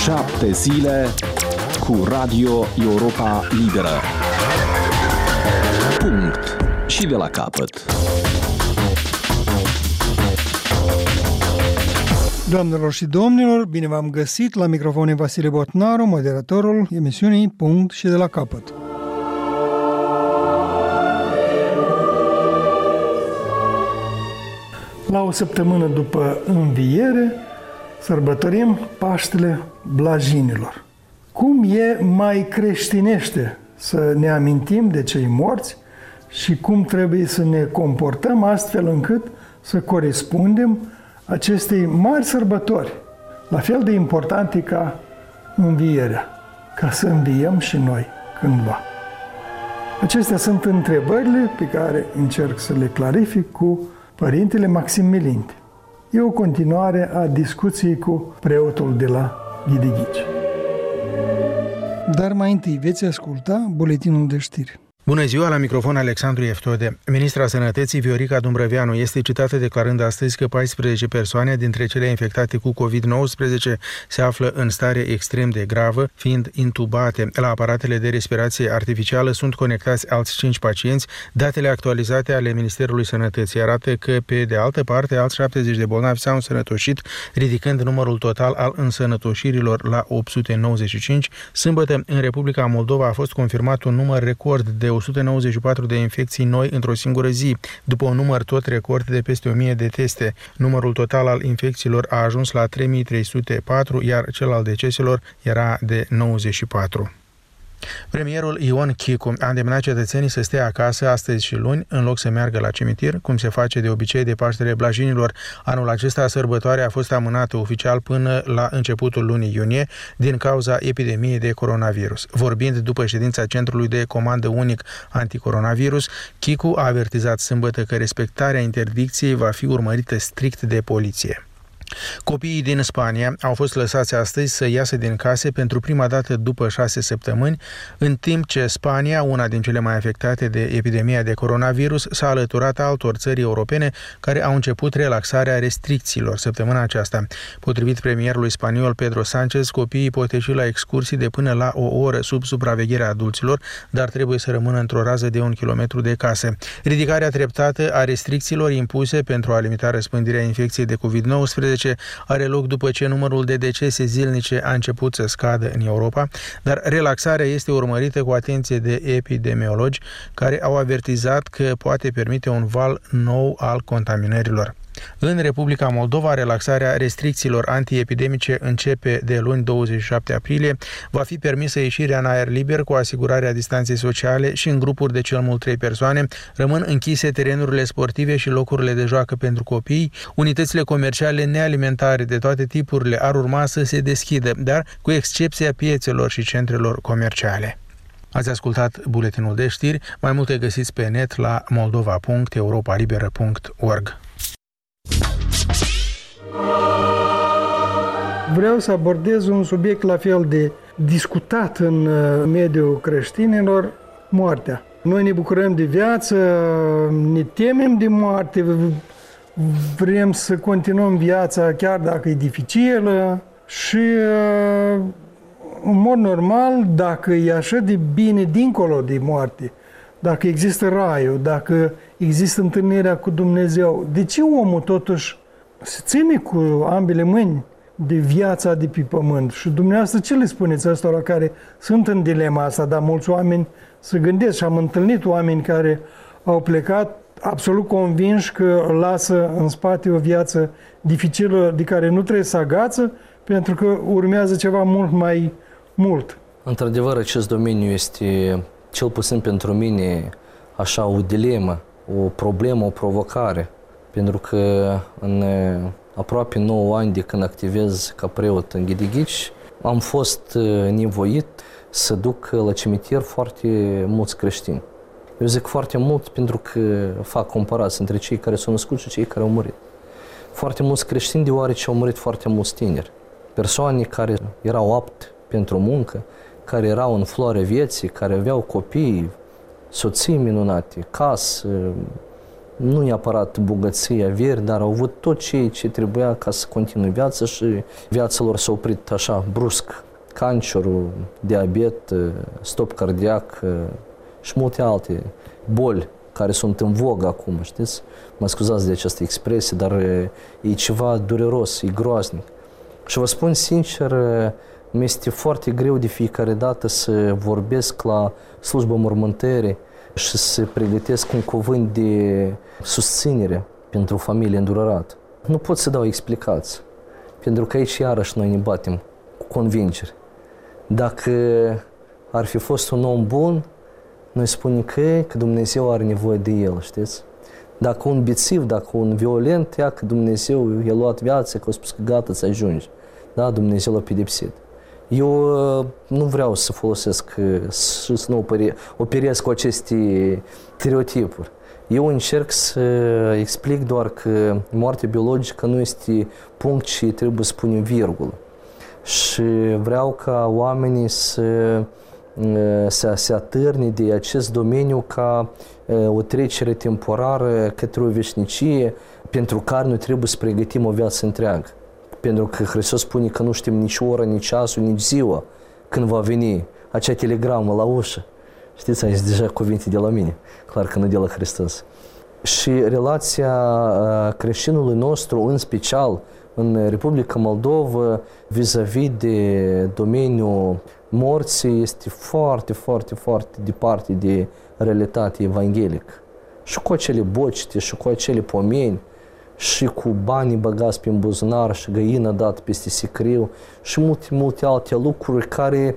7 zile cu Radio Europa Liberă. Punct. Și de la capăt. Doamnelor și domnilor, bine v-am găsit la microfonul Vasile Botnaru, moderatorul emisiunii Punct și de la capăt. La o săptămână după înviere, sărbătorim Paștele Blajinilor. Cum e mai creștinește să ne amintim de cei morți și cum trebuie să ne comportăm astfel încât să corespundem acestei mari sărbători, la fel de importante ca învierea, ca să înviem și noi cândva. Acestea sunt întrebările pe care încerc să le clarific cu Părintele Maxim Milinte. E o continuare a discuției cu preotul de la Ghidighici. Dar mai întâi veți asculta buletinul de știri. Bună ziua, la microfon Alexandru Eftode. Ministra Sănătății Viorica Dumbrăveanu este citată declarând astăzi că 14 persoane dintre cele infectate cu COVID-19 se află în stare extrem de gravă, fiind intubate. La aparatele de respirație artificială sunt conectați alți 5 pacienți. Datele actualizate ale Ministerului Sănătății arată că, pe de altă parte, alți 70 de bolnavi s-au însănătoșit, ridicând numărul total al însănătoșirilor la 895. Sâmbătă, în Republica Moldova a fost confirmat un număr record de 194 de infecții noi într-o singură zi, după un număr tot record de peste 1000 de teste. Numărul total al infecțiilor a ajuns la 3304, iar cel al deceselor era de 94. Premierul Ion Chicu a îndemnat cetățenii să stea acasă astăzi și luni, în loc să meargă la cimitir, cum se face de obicei de Paștele Blajinilor. Anul acesta, sărbătoarea a fost amânată oficial până la începutul lunii iunie din cauza epidemiei de coronavirus. Vorbind după ședința Centrului de Comandă Unic Anticoronavirus, Chicu a avertizat sâmbătă că respectarea interdicției va fi urmărită strict de poliție. Copiii din Spania au fost lăsați astăzi să iasă din case pentru prima dată după 6 săptămâni, în timp ce Spania, una din cele mai afectate de epidemia de coronavirus, s-a alăturat altor țări europene care au început relaxarea restricțiilor săptămâna aceasta. Potrivit premierului spaniol Pedro Sánchez, copiii pot ieși la excursii de până la o oră sub supravegherea adulților, dar trebuie să rămână într-o rază de 1 kilometru de casă. Ridicarea treptată a restricțiilor impuse pentru a limita răspândirea infecției de COVID-19 are loc după ce numărul de decese zilnice a început să scadă în Europa, dar relaxarea este urmărită cu atenție de epidemiologi care au avertizat că poate permite un val nou al contaminărilor. În Republica Moldova, relaxarea restricțiilor antiepidemice începe de luni 27 aprilie. Va fi permisă ieșirea în aer liber cu asigurarea distanței sociale și în grupuri de cel mult 3 persoane. Rămân închise terenurile sportive și locurile de joacă pentru copii. Unitățile comerciale nealimentare de toate tipurile ar urma să se deschidă, dar cu excepția piețelor și centrelor comerciale. Ați ascultat buletinul de știri. Mai multe găsiți pe net la moldova.europalibera.org. Vreau să abordez un subiect la fel de discutat în mediul creștinilor, moartea. Noi ne bucurăm de viață, ne temem de moarte, vrem să continuăm viața chiar dacă e dificilă și în mod normal, dacă e așa de bine dincolo de moarte, dacă există raiul, dacă există întâlnirea cu Dumnezeu, de ce omul totuși se ține cu ambele mâini de viața de pe pământ? Și dumneavoastră ce le spuneți ăstora care sunt în dilema asta, dar mulți oameni se gândesc și am întâlnit oameni care au plecat absolut convinși că lasă în spate o viață dificilă de care nu trebuie să agață pentru că urmează ceva mult mai mult. Într-adevăr, acest domeniu este, cel puțin pentru mine, așa o dilemă, o problemă, o provocare. Pentru că în aproape 9 ani de când activez ca preot în Ghidighici, am fost nevoit să duc la cimitir foarte mulți creștini. Eu zic foarte mult pentru că fac comparații între cei care s-au născut și cei care au murit. Foarte mulți creștini deoarece au murit foarte mulți tineri. Persoane care erau apte pentru muncă, care erau în floarea vieții, care aveau copii, soții minunate, casă, nu neapărat bogăție, averi, dar au avut tot ce trebuia ca să continue viața și viața lor s-a oprit așa, brusc. Cancerul, diabet, stop cardiac și multe alte boli care sunt în vogă acum, știți? Mă scuzați de această expresie, dar e ceva dureros, e groaznic. Și vă spun sincer, mi-este foarte greu de fiecare dată să vorbesc la slujba mormântării și să pregătesc un cuvânt de susținere pentru familie îndurărată. Nu pot să dau explicații, pentru că aici iarăși noi ne batem cu convingere. Dacă ar fi fost un om bun, noi spunem că Dumnezeu are nevoie de el, știți? Dacă un bețiv, dacă un violent, ia că Dumnezeu i-a luat viața, că a spus că gata, ți ajungi. Da, Dumnezeu l-a pedepsit. Eu nu vreau să folosesc și să nu operez cu aceste stereotipuri. Eu încerc să explic doar că moartea biologică nu este punct ce trebuie să punem virgulă. Și vreau ca oamenii să se atârne de acest domeniu ca o trecere temporară către o veșnicie pentru care noi trebuie să pregătim o viață întreagă. Pentru că Hristos spune că nu știm nici ora, nici ceasul, nici ziua când va veni acea telegramă la ușă. Știți, aici deja cuvinte de la mine, clar că nu de la Hristos. Și relația creștinului nostru, în special în Republica Moldova, vis-a-vis de domeniul morții, este foarte, foarte, foarte departe de realitatea evanghelică. Și cu acele bocite, și cu acele pomeni, și cu banii băgați pe buzunar, și găină dată peste sicriu, și multe, multe alte lucruri care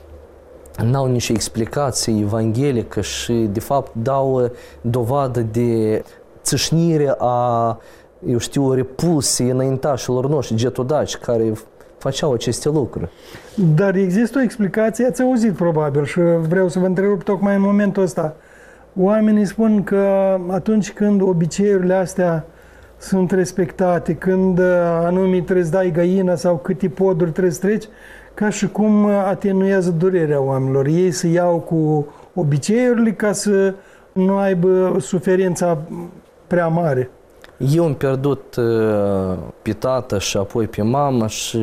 n-au nicio explicație evanghelică și, de fapt, dau dovadă de țâșnire a, eu știu, repulsiei înaintașilor noștri, getodaci, care făceau aceste lucruri. Dar există o explicație, ați auzit probabil și vreau să vă întrerup tocmai în momentul ăsta. Oamenii spun că atunci când obiceiurile astea sunt respectate, când anume trebuie să dai găină sau câte poduri trebuie să treci, ca și cum atenuează durerea oamenilor. Ei se iau cu obiceiurile ca să nu aibă suferința prea mare. Eu am pierdut pe tată și apoi pe mamă și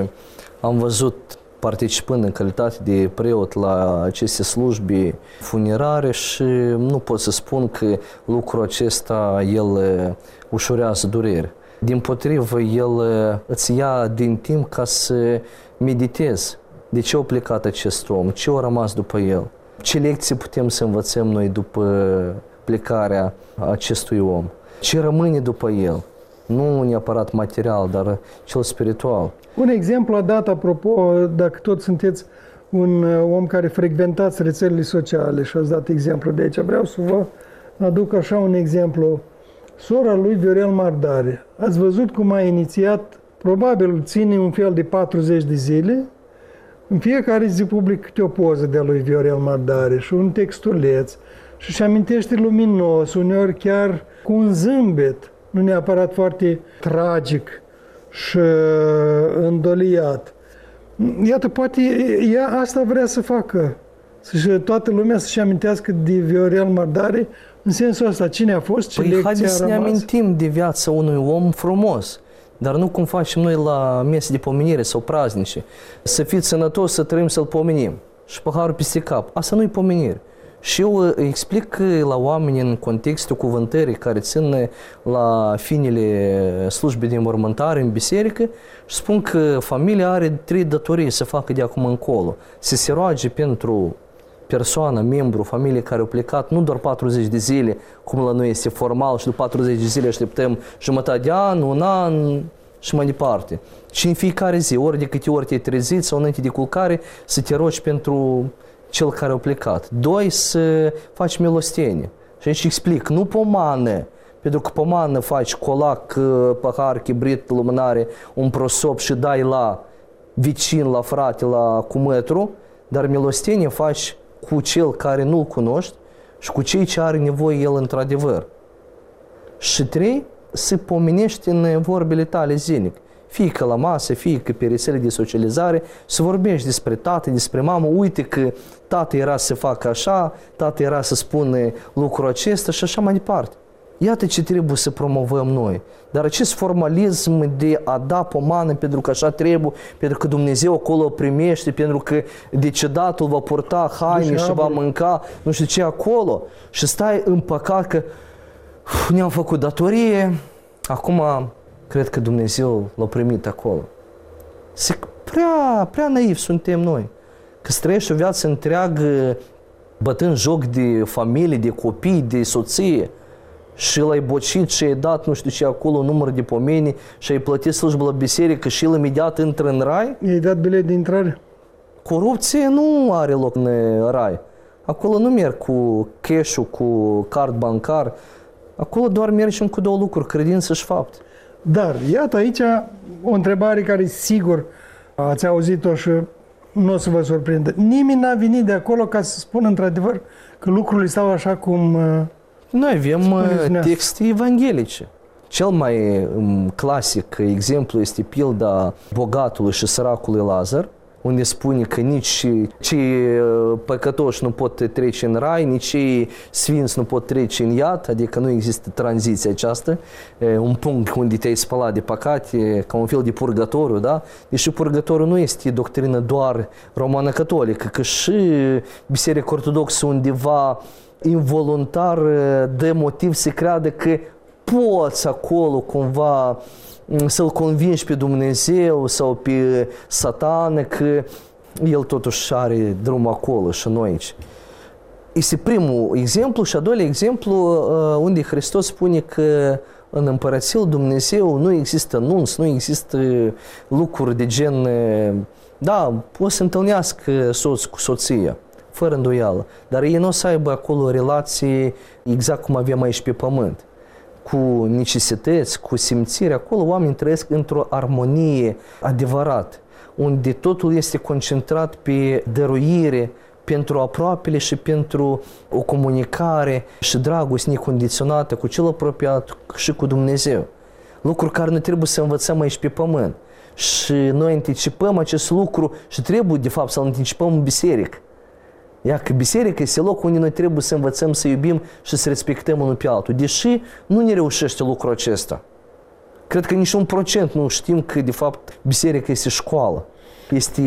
am văzut, participând în calitate de preot la aceste slujbe funerare, și nu pot să spun că lucrul acesta el ușurează durere. Dimpotrivă, el îți ia din timp ca să meditezi. De ce a plecat acest om? Ce a rămas după el? Ce lecții putem să învățăm noi după plecarea acestui om? Ce rămâne după el? Nu neapărat material, dar cel spiritual. Un exemplu a dat, apropo, dacă tot sunteți un om care frecventați rețelele sociale și ați dat exemplu de aici, vreau să vă aduc așa un exemplu. Sora lui Viorel Mardare. Ați văzut cum a inițiat, probabil ține un fel de 40 de zile, în fiecare zi public câte o poză de-a lui Viorel Mardare și un textuleț și își amintește luminos, uneori chiar cu un zâmbet, nu neapărat foarte tragic și îndoliat. Iată, poate ea asta vrea să facă, și toată lumea să-și amintească de Viorel Mardare în sensul ăsta, cine a fost, ce lecție a rămas. Haideți să ne amintim de viața unui om frumos, dar nu cum facem noi la mese de pomenire sau praznice. Să fiți sănătos, să trăim, să-l pomenim. Și paharul peste cap. Asta nu-i pomenire. Și eu explic la oameni în contextul cuvântării care țin la finele slujbei de înmormântare în biserică și spun că familia are 3 datorii să facă de acum încolo. Să se roage pentru persoană, membru, familie care au plecat nu doar 40 de zile, cum la noi este formal, și după 40 de zile așteptăm jumătate de an, un an și mai departe. Și în fiecare zi, ori de câte ori te-ai trezit sau înainte de culcare, să te rogi pentru cel care a plecat. 2, să faci milostenie. Și aici explic, nu pomană, pentru că pomană faci colac, pahar, chibrit, lumânare, un prosop și dai la vicin, la frate, la cumătru, dar milostenie faci cu cel care nu-l cunoști și cu cei ce are nevoie el într-adevăr. Și 3, să pomenești în vorbele tale zilnic. Fie că la masă, fie că pe rețele de socializare, să vorbești despre tată, despre mamă. Uite că tată era să facă așa, tată era să spună lucrul acesta și așa mai departe. Iată ce trebuie să promovăm noi. Dar acest formalism de a da pomană pentru că așa trebuie, pentru că Dumnezeu acolo primește, pentru că decedatul va purta haine și va mânca nu știu ce acolo și stai împăcat că ne-am făcut datorie, acum cred că Dumnezeu l-a primit acolo. Prea naiv suntem noi. Că să trăiești o viață întreagă bătând joc de familie, de copii, de soție și l-ai bocit și ai dat nu știu ce acolo, număr de pomeni și ai plătit slujbă la biserică și el imediat intră în rai? I-ai dat bilet de intrare? Corupție nu are loc în rai. Acolo nu merg cu cash-ul, cu card bancar. Acolo doar mergem cu două lucruri, credință și fapt. Dar, iată aici o întrebare care sigur ați auzit-o și nu o să vă surprindă. Nimeni n-a venit de acolo ca să spună într-adevăr că lucrurile stau așa cum noi avem texte evanghelice. Cel mai clasic exemplu este pilda bogatului și săracului Lazar, unde spune că nici cei păcătoși nu pot trece în rai, nici cei sfinți nu pot trece în iad, adică nu există tranziția aceasta, un punct unde te-ai spălat de păcate, ca un fel de purgatoriu, da? Deși purgatoriu nu este doctrină doar romană-catolică, că și Biserica Ortodoxă undeva involuntar dă motiv să creadă că poți acolo cumva să-L convingi pe Dumnezeu sau pe Satan că El totuși are drumul acolo și noi aici. Este primul exemplu și a doilea exemplu unde Hristos spune că în Împărăția lui Dumnezeu nu există nunți, nu există lucruri de gen, da, poți să întâlnească soț cu soția, fără îndoială, dar ei nu o să aibă acolo relații exact cum avem aici pe pământ, cu necesități, cu simțiri. Acolo oamenii trăiesc într-o armonie adevărată, unde totul este concentrat pe dăruire pentru aproapele și pentru o comunicare și dragoste necondiționată cu cel apropiat și cu Dumnezeu. Lucruri care noi trebuie să învățăm aici pe pământ. Și noi anticipăm acest lucru și trebuie, de fapt, să-l anticipăm în biserică. Ia că biserica este locul unde noi trebuie să învățăm să iubim și să respectăm unul pe altul. Deși nu ne reușește lucrul acesta. Cred că nici 1% nu știm că, de fapt, biserica este școală. Este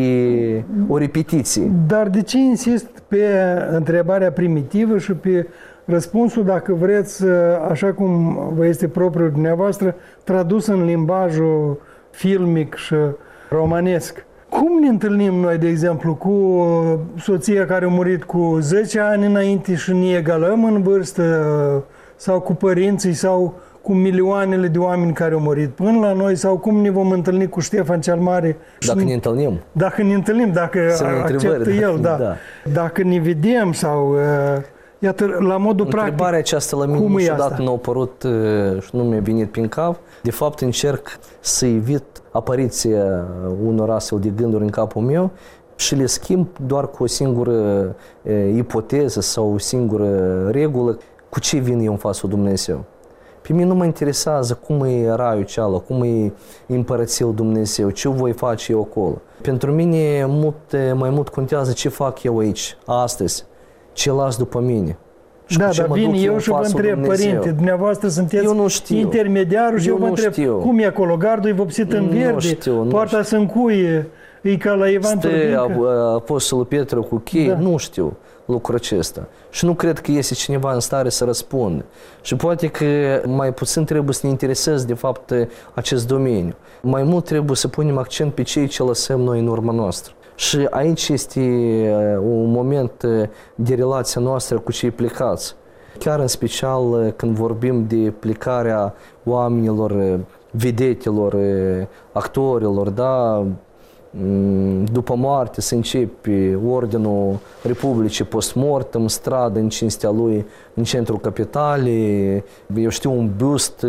o repetiție. Dar de ce insist pe întrebarea primitivă și pe răspunsul, dacă vreți, așa cum vă este propriul dumneavoastră, tradus în limbajul filmic și romanesc? Cum ne întâlnim noi, de exemplu, cu soția care a murit cu 10 ani înainte și ne egalăm în vârstă, sau cu părinții, sau cu milioanele de oameni care au murit până la noi, sau cum ne vom întâlni cu Ștefan cel Mare? Dacă ne întâlnim. Dacă ne întâlnim, dacă acceptă el, da. Dacă ne vedem sau... Iată, la modul practic. Întrebarea aceasta la mine niciodată nu a apărut și nu mi-a venit prin cap. De fapt, încerc să evit apariția unor astfel de gânduri în capul meu și le schimb doar cu o singură ipoteză sau o singură regulă. Cu ce vin eu în fața lui Dumnezeu? Pe mine nu mă interesează cum e raiul cealaltă, cum e împărăția lui Dumnezeu, ce voi face eu acolo. Pentru mine mai mult contează ce fac eu aici, astăzi, ce las după mine. Și da, dar vin eu și vă întreb, părinte, dumneavoastră sunteți intermediarul și eu vă întreb, cum e acolo? Gardul e vopsit în verde, poarta se încuie, e ca la Ivan Turbincă. Apostolul Petru cu chei, da. Nu știu lucrul acesta. Și nu cred că este cineva în stare să răspundă. Și poate că mai puțin trebuie să ne intereseze de fapt acest domeniu. Mai mult trebuie să punem accent pe cei ce lăsăm noi în urma noastră. Și aici este un moment de relația noastră cu cei plecați. Chiar în special când vorbim de plecarea oamenilor, vedetelor, actorilor, da? După moarte se începe Ordinul Republicii post-mortem, stradă în cinstea lui în centrul capitalei, eu știu, un bust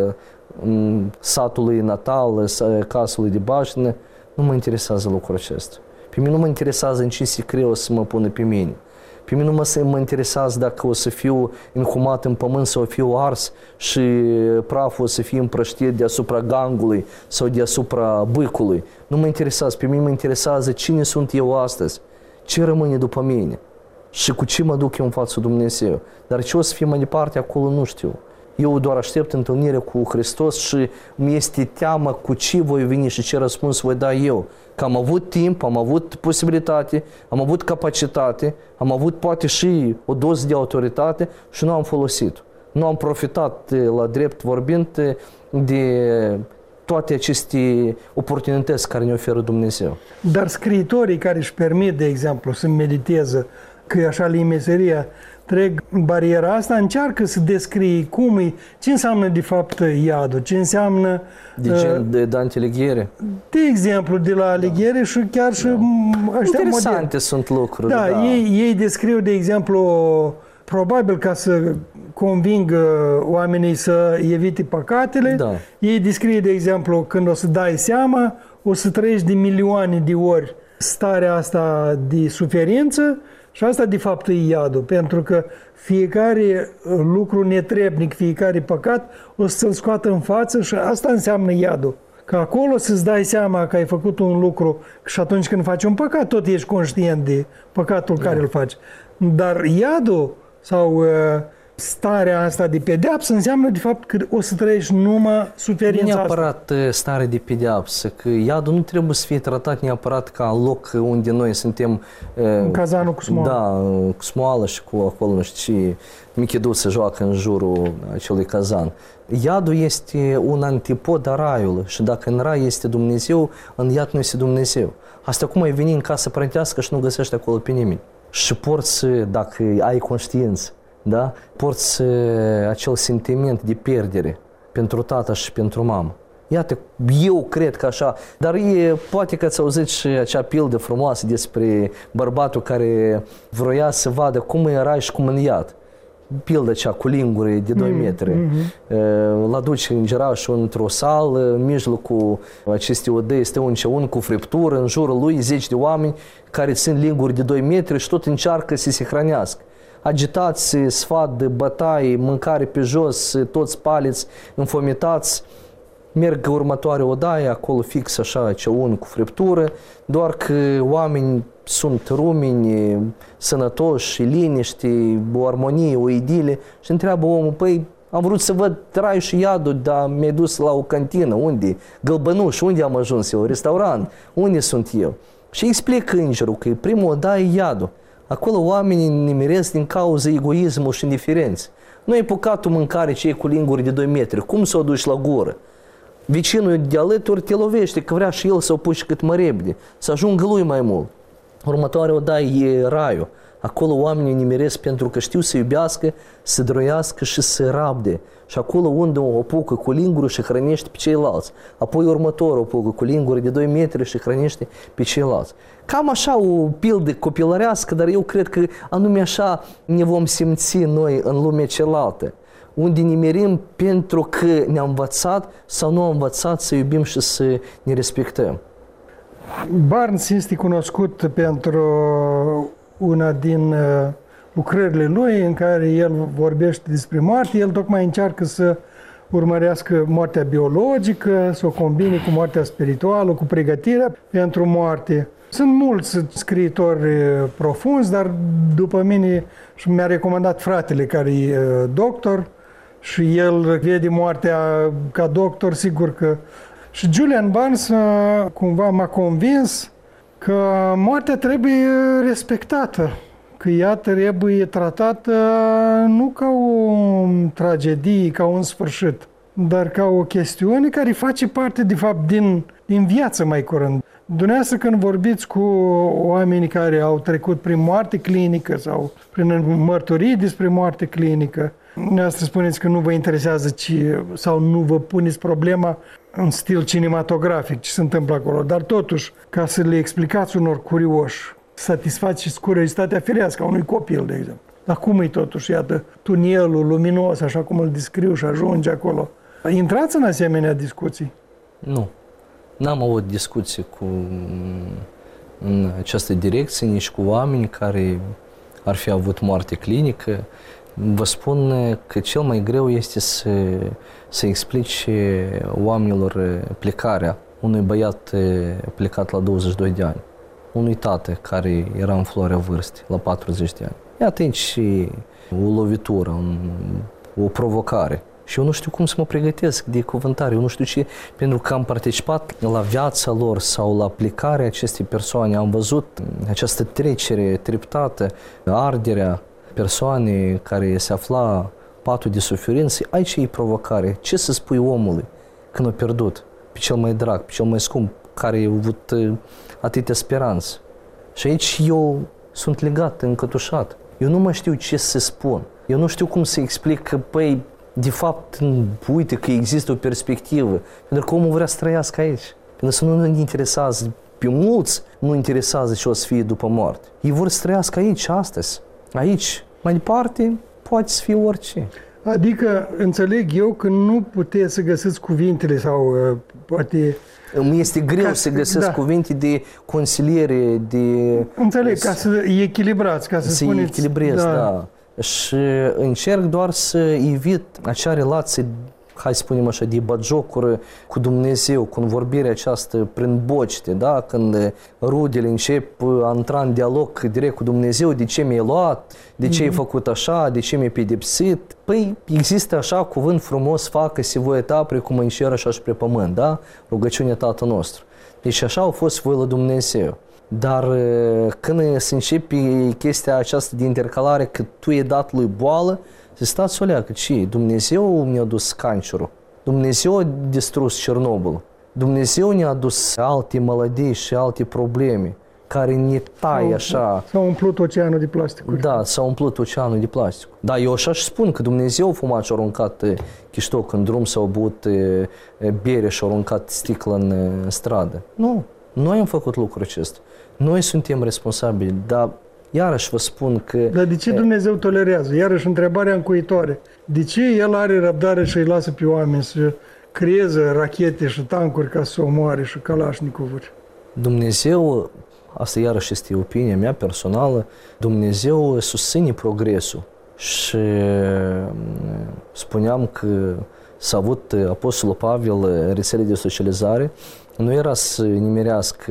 satului natal, casului de baștină. Nu mă interesează lucrul acesta. Pe mine nu mă interesează în ce secret o să mă pună pe mine. Pe mine nu mă interesează dacă o să fiu inhumat în pământ sau o fiu ars și praful o să fie împrăștit deasupra gangului sau deasupra bâcului. Nu mă interesează. Pe mine mă interesează cine sunt eu astăzi, ce rămâne după mine și cu ce mă duc eu în fața Dumnezeu. Dar ce o să fie mai departe acolo nu știu. Eu doar aștept întâlnire cu Hristos și mi este teamă cu ce voi veni și ce răspuns voi da eu. Că am avut timp, am avut posibilitate, am avut capacitate, am avut poate și o doză de autoritate și nu am folosit. Nu am profitat, la drept vorbind, de toate aceste oportunități care ne oferă Dumnezeu. Dar scriitorii care își permit, de exemplu, să mediteze, că e așa meseria, trec bariera asta, încearcă să descrie cum e, ce înseamnă de fapt iadul, ce înseamnă... De Dante Alighieri? De exemplu, de la Alighieri și chiar și ăștia interesante moderni. Sunt lucruri. Da, ei descriu, de exemplu, probabil ca să convingă oamenii să evite păcatele, ei descriu, de exemplu, când o să dai seama, o să trăiești de milioane de ori starea asta de suferință și asta de fapt e iadul, pentru că fiecare lucru netrebnic, fiecare păcat o să-l scoată în față și asta înseamnă iadul. Că acolo să-ți dai seama că ai făcut un lucru și atunci când faci un păcat, tot ești conștient de păcatul care îl faci. Dar iadul sau starea asta de pedeapsă înseamnă de fapt că o să trăiești numai suferința asta. Neapărat stare de pedeapsă, că iadul nu trebuie să fie tratat neapărat ca loc unde noi suntem... în cazanul cu smoală. Da, cu smoală și cu acolo, nu știu ce, Michidu se joacă în jurul acelui cazan. Iadul este un antipod a raiului și dacă în rai este Dumnezeu, în iad nu este Dumnezeu. Asta cum ai veni în casă părintească și nu găsești acolo pe nimeni. Și porți, dacă ai conștiință, da? Porți acel sentiment de pierdere pentru tata și pentru mamă. Iată, eu cred că așa, dar poate că ați auzit și acea pildă frumoasă despre bărbatul care vroia să vadă cum e rai și cum în iad. Pilda cea cu linguri de 2 metri. L aduce îngerașul într-o sală, în mijlocul acestei odăi este un ceun cu friptură, în jurul lui 10 de oameni care țin linguri de 2 metri și tot încearcă să se hrănească. Agitați, sfat de bătaie, mâncare pe jos, toți paliți, înfometați. Merg următoarea odaie, acolo fix așa ceun cu friptură, doar că oameni sunt rumini, sănătoși, liniște, o armonie, o idile și întreabă omul, păi am vrut să văd raiul și iadul, dar mi-ai dus la o cantină, unde? Gălbănuș, unde am ajuns eu? Restaurant, unde sunt eu? Și explică îngerul că primul odaie e iadul. Acolo oamenii nimeresc din cauza egoismul și indiferenței. Nu e păcatul mâncare ce e cu linguri de 2 metri, cum să o duci la gură? Vecinul de alături te lovește că vrea și el să o puși cât mai repede, să ajungă lui mai mult. Următoarea odaie e raiul. Acolo oamenii nimeresc pentru că știu să iubească, să droiască și să rabde. Și acolo unde o apucă cu linguri și hrănește pe ceilalți. Apoi următorul o apucă cu linguri de 2 metri și hrănește pe ceilalți. Cam așa o pildă copilărească, dar eu cred că anume așa ne vom simți noi în lumea cealaltă. Unde nimerim pentru că ne-am învățat sau nu am învățat să iubim și să ne respectăm. Barnes este cunoscut pentru una din lucrările lui în care el vorbește despre moarte. El tocmai încearcă să urmărească moartea biologică, să o combine cu moartea spirituală, cu pregătirea pentru moarte. Sunt mulți scriitori profunzi, dar după mine și mi-a recomandat fratele care e doctor și el vede moartea ca doctor, sigur că... Și Julian Barnes cumva m-a convins că moartea trebuie respectată, că ea trebuie tratată nu ca o tragedie, ca un sfârșit, dar ca o chestiune care face parte, de fapt, din viață mai curând. Dumneavoastră, când vorbiți cu oamenii care au trecut prin moarte clinică sau prin mărturii despre moarte clinică, dumneavoastră spuneți că nu vă interesează sau nu vă puneți problema în stil cinematografic ce se întâmplă acolo, dar totuși, ca să le explicați unor curioși, satisfaceți curiozitatea firească a unui copil, de exemplu. Dar cum e totuși, iată, tunelul luminos, așa cum îl descriu și ajunge acolo. Intrați în asemenea discuții? Nu. N-am avut discuții în această direcție, nici cu oameni care ar fi avut moarte clinică. Vă spun că cel mai greu este să explice oamenilor plecarea unui băiat plecat la 22 de ani, unui tată care era în floarea vârstei, la 40 de ani. Iată aici o lovitură, o provocare. Și eu nu știu cum să mă pregătesc de cuvântare, eu nu știu ce, pentru că am participat la viața lor sau la aplicarea acestei persoane, am văzut această trecere treptată, arderea persoanei care se afla patul de suferință. Aici e provocare. Ce să spui omului când a pierdut pe cel mai drag, pe cel mai scump, care a avut atâtea speranțe? Și aici eu sunt legat, încătușat. Eu nu mai știu ce să spun. Eu nu știu cum să explic că, păi, de fapt, uite că există o perspectivă. Pentru că omul vrea să trăiască aici. Pentru că nu interesează, pe mulți nu interesează ce o să fie după moarte. Ei vor să trăiască aici, astăzi. Aici. Mai departe, poate să fie orice. Adică, înțeleg eu că nu puteți să găsiți cuvintele sau poate... Îmi este greu să găsesc cuvinte de consiliere, de... Înțeleg, ca să echilibrați, ca să spuneți... Să echilibrez, da. Și încerc doar să evit acea relație, hai să spunem așa, de batjocură cu Dumnezeu, cu vorbirea aceasta prin bocite, da? Când rudele încep a intra în dialog direct cu Dumnezeu, de ce mi-ai luat, de ce ai făcut așa, de ce mi-ai pedepsit. Păi există așa cuvânt frumos, facă-se voia ta precum în cer așa și pe pământ, da? Rugăciunea Tatăl nostru. Deci așa a fost voia lui Dumnezeu. Dar când se începe chestia aceasta de intercalare că tu i-ai dat lui boală, se stați o leacă, ce? Dumnezeu mi-a dus cancerul, Dumnezeu a distrus Cernobâl, Dumnezeu ne-a dus alte maladii și alte probleme care ne taie așa. S-a umplut oceanul de plasticuri. Da, s-a umplut oceanul de plastic. Da, eu așa și spun că Dumnezeu a fumat și a aruncat chiștoc în drum sau a băut bere și a aruncat sticlă în stradă. Nu, noi am făcut lucrul acesta. Noi suntem responsabili, dar iarăși vă spun că... Dar de ce Dumnezeu tolerează? Iarăși întrebarea încuitoare. De ce El are răbdare și îi lasă pe oameni să creeze rachete și tancuri ca să omoare și kalașnicovuri? Dumnezeu, asta iarăși este opinia mea personală, Dumnezeu susține progresul. Și spuneam că s-a avut Apostolul Pavel rețele de socializare, nu era să nimerească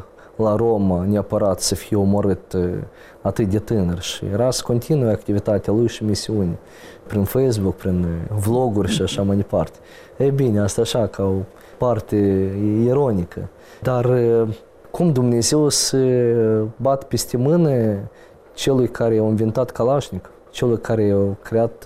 la Roma neapărat să fie omorât atât de tânăr și era să continue activitatea lui și misiune prin Facebook, prin vloguri și așa mai departe. Ei bine, asta așa ca o parte ironică. Dar cum Dumnezeu să bat peste mână celui care a inventat Kalashnikov, celui care a creat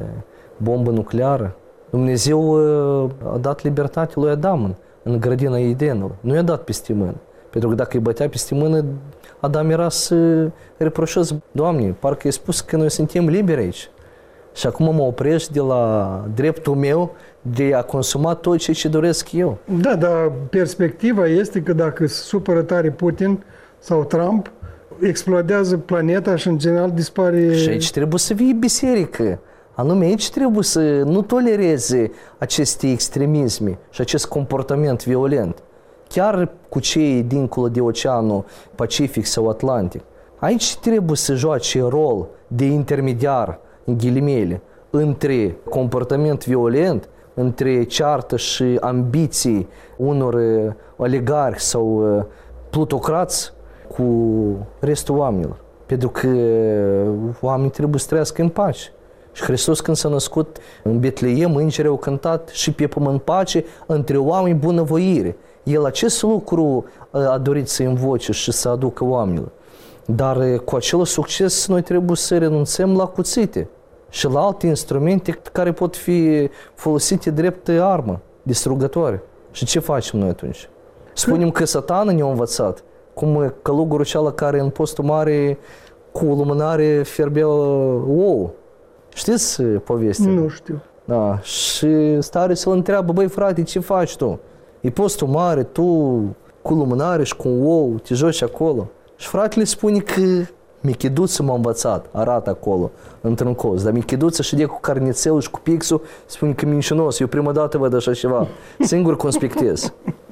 bombă nucleară? Dumnezeu a dat libertate lui Adam în grădina Edenului. Nu i-a dat peste mână. Pentru că dacă îi bătea peste mână, Adam era să reproșeze, Doamne, parcă i-a spus că noi suntem liberi aici. Și acum mă oprești de la dreptul meu de a consuma tot ce doresc eu. Da, dar perspectiva este că dacă se supără tare Putin sau Trump, explodează planeta și în general dispare... Și aici trebuie să fie biserică. Anume, aici trebuie să nu tolereze aceste extremisme și acest comportament violent. Chiar cu cei dincolo de Oceanul Pacific sau Atlantic. Aici trebuie să joace rol de intermediar, în ghilimele, între comportament violent, între ceartă și ambiții unor oligarhi sau plutocrați cu restul oamenilor. Pentru că oamenii trebuie să trăiască în pace. Și Hristos, când s-a născut în Betleem, îngerii au cântat și pe pământ pace între oameni bunăvoire. El acest lucru a dorit să invoce și să aducă oamenilor. Dar cu acel succes noi trebuie să renunțăm la cuțite și la alte instrumente care pot fi folosite drept armă distrugătoare. Și ce facem noi atunci? Spunem că Satana ne-a învățat, cum călugărul ceala care în postul mare cu lumânare fierbea ouă. Știți povestea? Nu știu. Da. Și stare să-l întreabă, băi frate, ce faci tu? E postul mare, tu cu lumânare și cu un ou, te joci acolo. Și fratele spune că Michiduță m-a învățat, arată acolo, într-un coz. Dar Michiduță și de cu carnițelul și cu pixul spune că mincinos, eu prima dată văd așa ceva. Singur conspectez.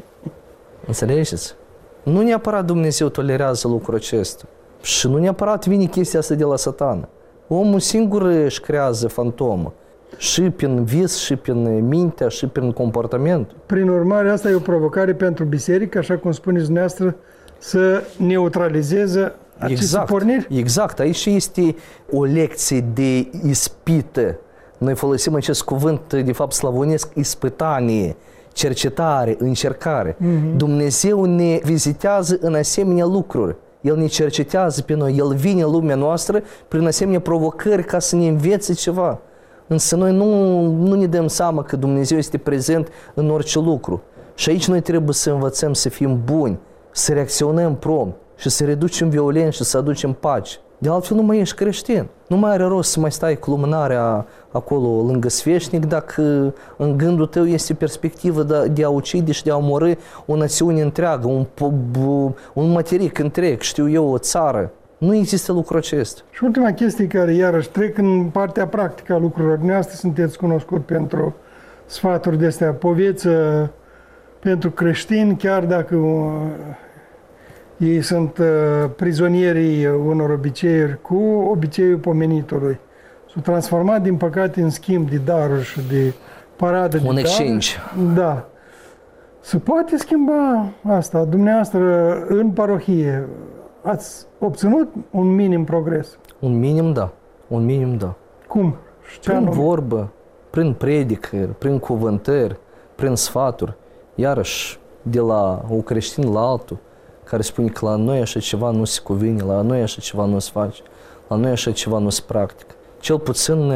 Înțelegeți? Nu neapărat Dumnezeu tolerează lucrul acesta. Și nu neapărat vine chestia asta de la Satana. Omul singur își creează fantomă. Și prin vis, și prin mintea, și prin comportament. Prin urmare, asta e o provocare pentru biserică, așa cum spuneți dumneavoastră, să neutralizeze aceste porniri? Exact. Aici este o lecție de ispită Noi folosim acest cuvânt, de fapt, slavonesc, ispătanie, cercetare, încercare. Dumnezeu ne vizitează în asemenea lucruri. El ne cercetează pe noi, El vine în lumea noastră prin asemenea provocări ca să ne învețe ceva. Însă noi nu ne dăm seama că Dumnezeu este prezent în orice lucru. Și aici noi trebuie să învățăm să fim buni, să reacționăm prompt și să reducem violență și să aducem pace. De altfel nu mai ești creștin. Nu mai are rost să mai stai cu lumânarea acolo lângă sfeșnic dacă în gândul tău este perspectivă de a ucide și de a omorî o națiune întreagă, un materic întreg, știu eu, o țară. Nu există lucrul acesta. Și ultima chestie care iarăși trec în partea practică a lucrurilor. Dumneavoastră sunteți cunoscut pentru sfaturi de astea, poveță pentru creștini, chiar dacă ei sunt prizonierii unor obiceiuri cu obiceiul pomenitului. S-au transformat, din păcate, în schimb de daruri și de paradă de daruri. Un exchange. Da. Se poate schimba asta. Dumneavoastră, în parohie, ați obținut un minim progres? Un minim, da. Un minim, da. Cum? Prin vorbă, prin predică, prin cuvântări, prin sfaturi. Iarăși, de la un creștin la altul, care spune că la noi așa ceva nu se cuvine, la noi așa ceva nu se face, la noi așa ceva nu se practică. Cel puțin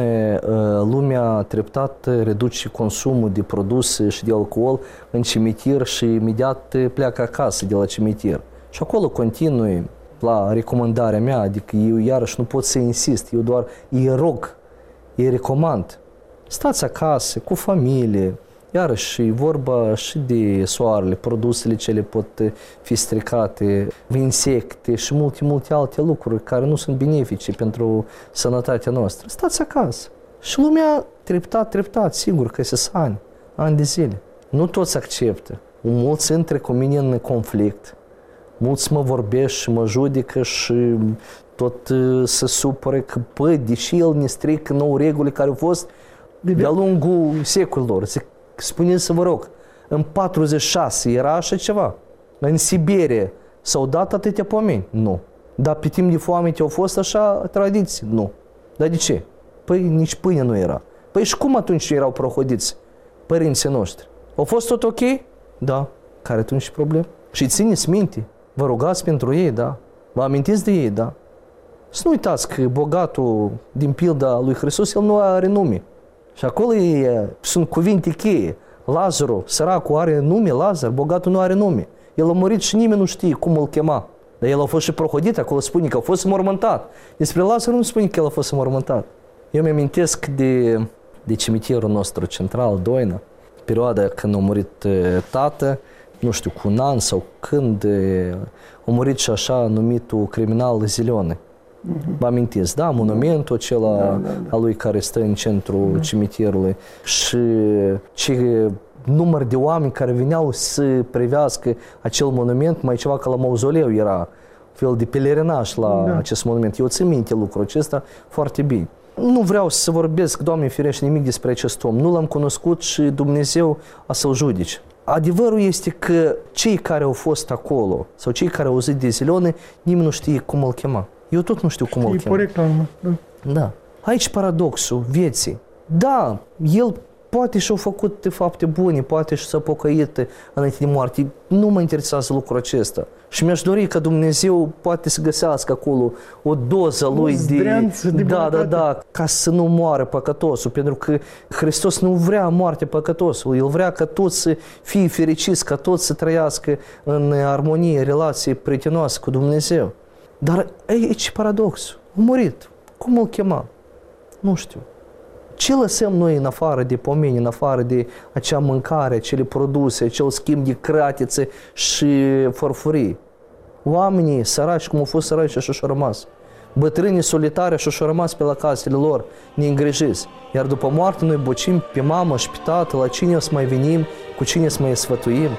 lumea treptat reduce consumul de produse și de alcool în cimitir și imediat pleacă acasă de la cimitir. Și acolo continui la recomandarea mea, adică eu iarăși nu pot să insist, eu doar îi rog, îi recomand. Stați acasă, cu familie. Iarăși e vorba și de soarele, produsele cele pot fi stricate, insecte și multe alte lucruri care nu sunt benefice pentru sănătatea noastră. Stați acasă. Și lumea treptat, sigur că se ani de zile. Nu toți acceptă. Mulți intră cu mine în conflict. Mulți mă vorbesc și mă judecă și tot se supără că, deși el ne strică nouă reguli care au fost de-a lungul secolilor. Spuneți-să vă rog, în 46 era așa ceva. În Siberia s-au dat atâtea pomeni? Nu. Dar pe timp de foamete au fost așa tradiții? Nu. Dar de ce? Păi nici pâine nu era. Păi și cum atunci erau prohodiți părinții noștri? Au fost tot ok? Da. Care atunci problem? Și țineți minte, vă rugați pentru ei, da? Vă amintiți de ei, da? Să nu uitați că bogatul din pilda lui Hristos, el nu are nume. Și acolo sunt cuvinte cheie. Lazarul, săracul, are nume, Lazar, bogatul nu are nume. El a murit și nimeni nu știe cum îl chema. Dar el a fost și prohodit, acolo spune că a fost înmormântat. Despre Lazar nu spune că el a fost înmormântat. Eu mi-amintesc de cimitirul nostru central, Doina, perioada când a murit tată, nu știu, cu un an sau când a murit și așa numitul criminal Zilone. Vă amintiți, da? Monumentul acela al lui care stă în centrul cimitirului și ce număr de oameni care veneau să privească acel monument, mai ceva ca la mauzoleu era, fel de pelerinaj la acest monument. Eu țin minte lucrul acesta foarte bine. Nu vreau să vorbesc, Doamne ferește, nimic despre acest om. Nu l-am cunoscut și Dumnezeu a să-l judece. Adevărul este că cei care au fost acolo sau cei care au auzit de Zilone, nimeni nu știe cum îl chema. Eu tot nu știu cum îl chema. Da. Aici paradoxul vieții. Da, el poate și-a făcut fapte bune, poate și s-a pocăit înainte de moarte. Nu mă interesează lucrul acesta. Și mi-aș dori că Dumnezeu poate să găsească acolo o doză lui de da, ca să nu moară păcătosul, pentru că Hristos nu vrea moartea păcătosului. El vrea ca toți să fie fericiți, ca toți să trăiască în armonie, relație prietenoasă cu Dumnezeu. Dar aici paradoxul. A murit. Cum îl chema? Nu știu. Ce lăsăm noi în afară de pomeni, în afară de acea mâncare, acele produse, acel schimb de cratițe și farfurii? Oamenii săraci, cum au fost săraci, așa și-au rămas. Bătrânii solitari, așa și-au rămas pe la casele lor, neîngrijiți. Iar după moarte noi bocim pe mamă și pe tată, la cine o să mai venim, cu cine să mai sfătuim.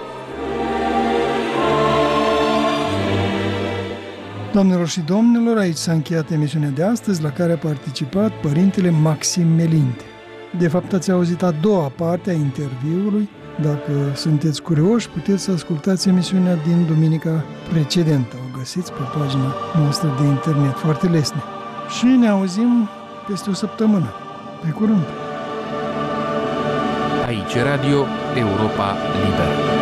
Doamnelor și domnilor, aici s-a încheiat emisiunea de astăzi, la care a participat Părintele Maxim Melinte. De fapt, ați auzit a doua parte a interviului. Dacă sunteți curioși, puteți să ascultați emisiunea din duminica precedentă. O găsiți pe pagina noastră de internet, foarte lesne. Și ne auzim peste o săptămână. Pe curând! Aici Radio Europa Liberă.